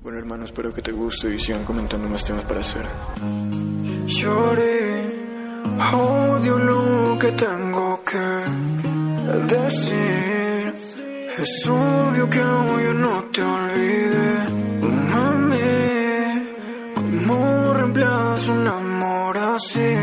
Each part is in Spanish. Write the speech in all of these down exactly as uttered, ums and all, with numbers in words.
Bueno, hermano, espero que te guste y sigan comentando más temas para hacer. Lloré, odio lo que tengo que decir. Es obvio que hoy yo no te olvide, mami. ¿Cómo reemplazo un amor así?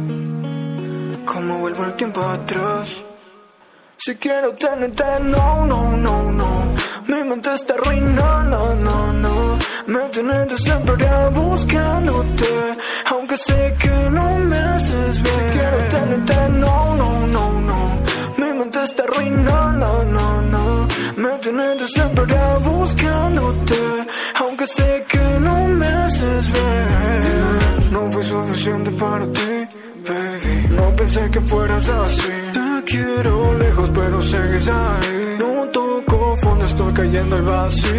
¿Cómo vuelvo el tiempo atrás? Si quiero tenerte, no, no, no, no. Mi mente está arruinada, no, no. Me tiene desesperada buscándote, aunque sé que no me haces bien. Si quiero tenerte, no, no, no, no. Mi mente está arruinada, no, no. Me tiene desesperada buscándote, aunque sé que no me haces bien. No fue suficiente para ti, baby. No pensé que fueras así. Te quiero lejos pero sigues ahí. No toco fondo, estoy cayendo al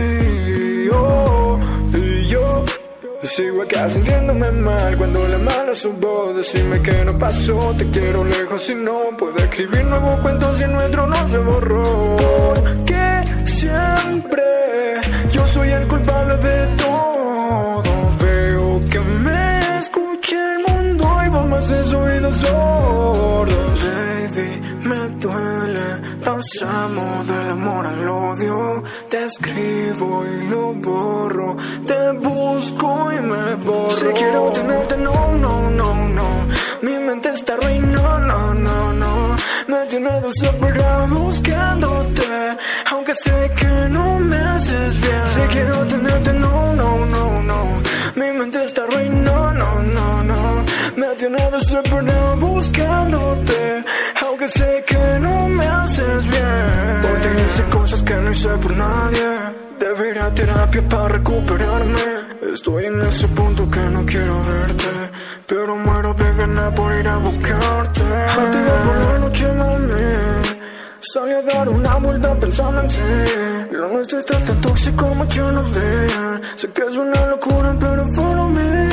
vacío. Y yo sigo acá sintiéndome mal cuando la mala su voz. Decime que no pasó, te quiero lejos y no puedo escribir nuevos cuentos y el nuestro no se borró. Porque siempre yo soy el culpable de todo. Veo que me escucha el mundo y vos me haces oídos sordos. Baby, me duele, pasamos del amor al odio. Te escribo y lo borro, te busco y me borro. Si quiero tenerte, no, no, no, no. Mi mente está arruinada, no, no, no. Me tiene desesperada buscándote, aunque sé que no me haces bien. Si quiero tenerte, no, no, no, no. Mi mente está arruinada, no, no, no. Me tiene desesperada buscándote, aunque sé que no me haces bien. Hoy te hice cosas que no hice por nadie. Debería terapia para recuperarme. Estoy en ese punto que no quiero verte, pero muero de ganas por ir a buscarte. A ti por la noche, mami. Salí a dar una vuelta pensando en ti. Lo nuestro está tan tóxico, mucho no vean. Sé que es una locura, pero follow me.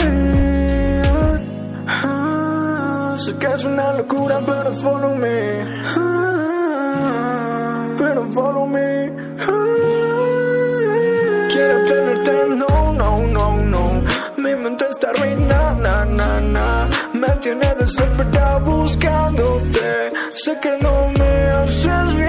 Ah, sé que es una locura, pero follow me. Ah, pero follow me. Ah, quiero tenerte, no, no, no, no. Mi mente está arruinada, na, na, na. Me tiene desesperada buscándote. Sé que no me haces bien.